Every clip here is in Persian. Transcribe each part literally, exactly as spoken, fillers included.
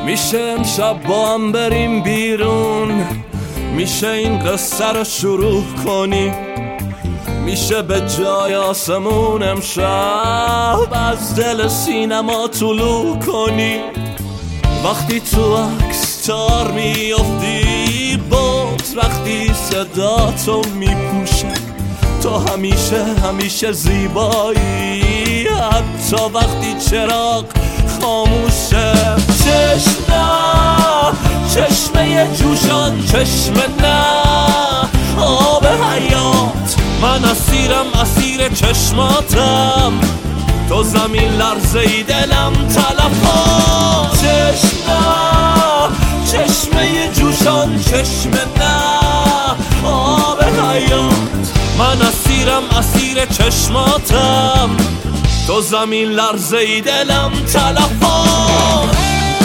میشه امشب با هم بریم بیرون، میشه این قصه رو شروع کنی، میشه به جای آسمون امشب از دل سینما طلوع کنی. وقتی تو عکس تار میافتی بود، وقتی صدا تو میپوشه، تو همیشه همیشه زیبایی، حتی وقتی چراغ خاموشه. چشم نه، چشمه جوشان، چشم نه، آب حیات، من اسیرم اسیر چشماتم، تو زمین لرزه ای دلم تلفات. چشم نه، چشمه جوشان، چشم نه، آب حیات، من اسیرم اسیر چشماتم، تو زمین لرزه ای دلم تلفات.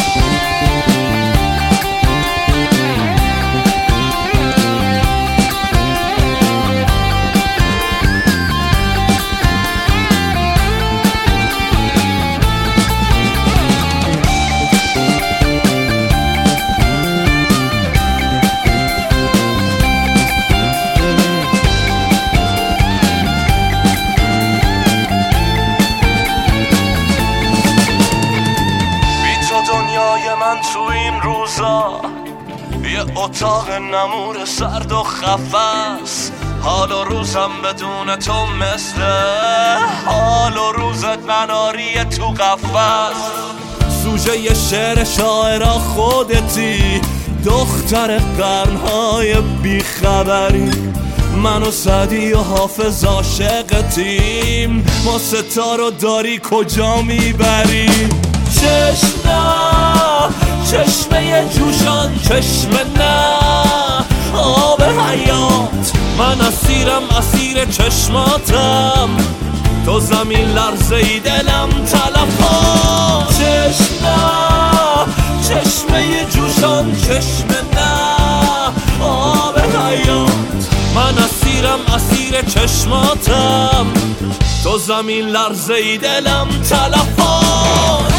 من تو این روزا یه اتاق نمور سرد و خفس، حال و روزم بدون تو مثل حال و روزت مناری تو قفس. سوژه یه شعر شاعرا خودتی، دختر قرنهای بیخبری، من و سعدی و حافظ عاشقتیم، ما ستارو داری کجا میبری؟ چشم نه، چشمه جوشان، چشم نه، آب حیات، من اسیرم اسیر چشماتم، تو زمین لرزه ای دلم تلفات. چشم نه، چشمه جوشان، چشم نه، آب حیات، من اسیرم اسیر چشماتم، تو زمین لرزه ای دلم تلفات.